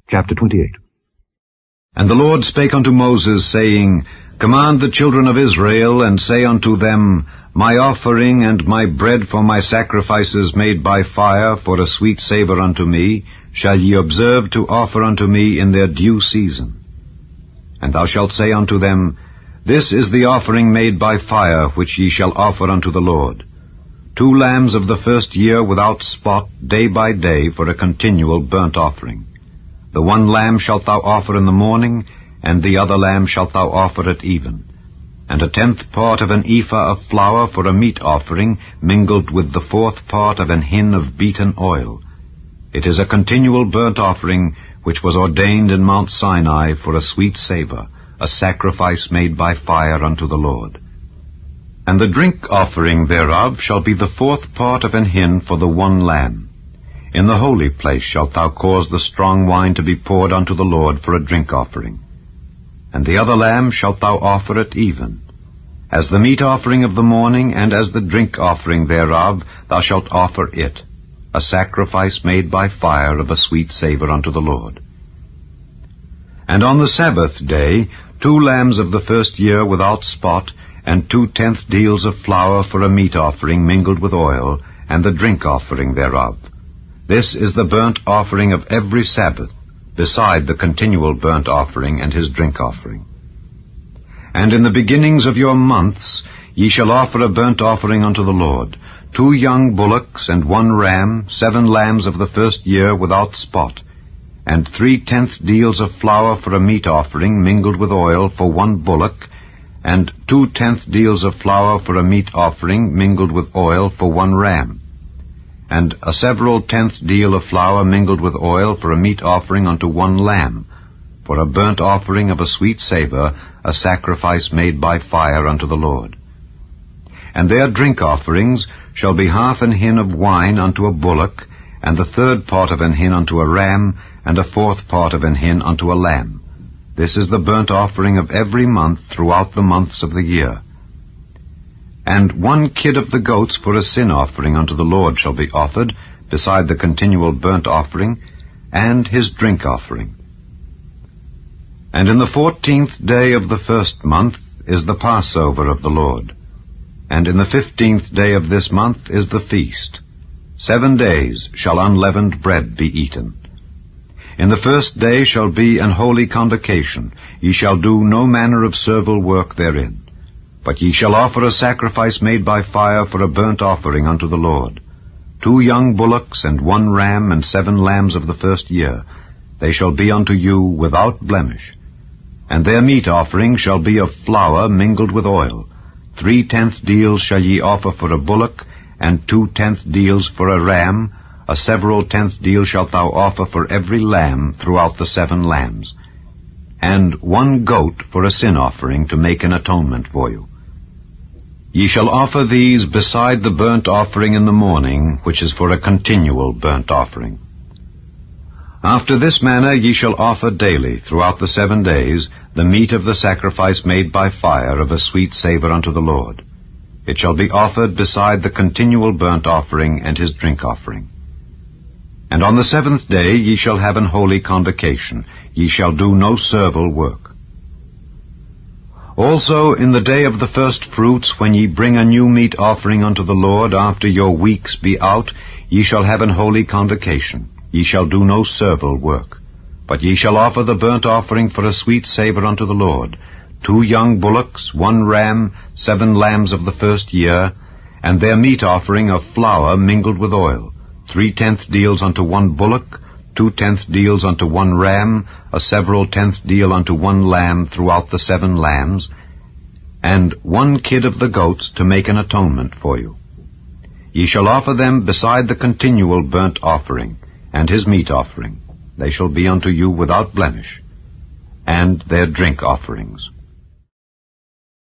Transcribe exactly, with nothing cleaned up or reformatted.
Chapter twenty-eight. And the Lord spake unto Moses, saying, Command the children of Israel, and say unto them, My offering and my bread for my sacrifices made by fire for a sweet savour unto me, shall ye observe to offer unto me in their due season. And thou shalt say unto them, This is the offering made by fire, which ye shall offer unto the Lord. Two lambs of the first year without spot, day by day, for a continual burnt offering. The one lamb shalt thou offer in the morning, and the other lamb shalt thou offer at even. And a tenth part of an ephah of flour for a meat offering, mingled with the fourth part of an hin of beaten oil. It is a continual burnt offering, which was ordained in Mount Sinai for a sweet savour, a sacrifice made by fire unto the Lord. And the drink offering thereof shall be the fourth part of an hin for the one lamb. In the holy place shalt thou cause the strong wine to be poured unto the Lord for a drink offering. And the other lamb shalt thou offer at even. As the meat offering of the morning, and as the drink offering thereof, thou shalt offer it, a sacrifice made by fire of a sweet savour unto the Lord. And on the Sabbath day, two lambs of the first year without spot, and two tenth deals of flour for a meat offering mingled with oil, and the drink offering thereof. This is the burnt offering of every Sabbath, beside the continual burnt offering and his drink offering. And in the beginnings of your months ye shall offer a burnt offering unto the Lord, two young bullocks and one ram, seven lambs of the first year without spot, and three tenth deals of flour for a meat offering mingled with oil for one bullock, and two tenth deals of flour for a meat offering mingled with oil for one ram, and a several tenth deal of flour mingled with oil for a meat offering unto one lamb, for a burnt offering of a sweet savour, a sacrifice made by fire unto the Lord. And their drink offerings shall be half an hin of wine unto a bullock, and the third part of an hin unto a ram, and a fourth part of an hin unto a lamb. This is the burnt offering of every month throughout the months of the year. And one kid of the goats for a sin offering unto the Lord shall be offered, beside the continual burnt offering, and his drink offering. And in the fourteenth day of the first month is the Passover of the Lord. And in the fifteenth day of this month is the feast. Seven days shall unleavened bread be eaten. In the first day shall be an holy convocation. Ye shall do no manner of servile work therein. But ye shall offer a sacrifice made by fire for a burnt offering unto the Lord. Two young bullocks and one ram and seven lambs of the first year. They shall be unto you without blemish. And their meat offering shall be of flour mingled with oil. Three tenth deals shall ye offer for a bullock, and two tenth deals for a ram. A several tenth deal shalt thou offer for every lamb throughout the seven lambs. And one goat for a sin offering to make an atonement for you. Ye shall offer these beside the burnt offering in the morning, which is for a continual burnt offering. After this manner ye shall offer daily, throughout the seven days, the meat of the sacrifice made by fire of a sweet savour unto the Lord. It shall be offered beside the continual burnt offering and his drink offering. And on the seventh day ye shall have an holy convocation. Ye shall do no servile work. Also in the day of the first fruits, when ye bring a new meat offering unto the Lord, after your weeks be out, ye shall have an holy convocation. Ye shall do no servile work. But ye shall offer the burnt offering for a sweet savour unto the Lord, two young bullocks, one ram, seven lambs of the first year, and their meat offering of flour mingled with oil, three tenth deals unto one bullock, two tenth deals unto one ram, a several tenth deal unto one lamb throughout the seven lambs, and one kid of the goats to make an atonement for you. Ye shall offer them beside the continual burnt offering, and his meat offering. They shall be unto you without blemish, and their drink offerings.